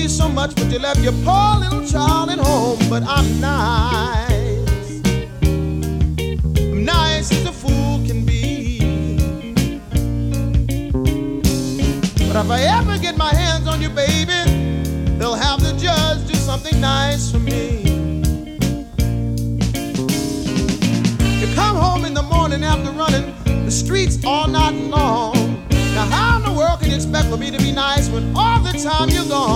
me so much, but you left your poor little child at home. But I'm nice. I'm nice as a fool can be. But if I ever get my hands on you, baby, they'll have the judge do something nice for me. You come home in the morning after running the streets all night long. Now how in the world can you expect for me to be nice when all the time you're gone?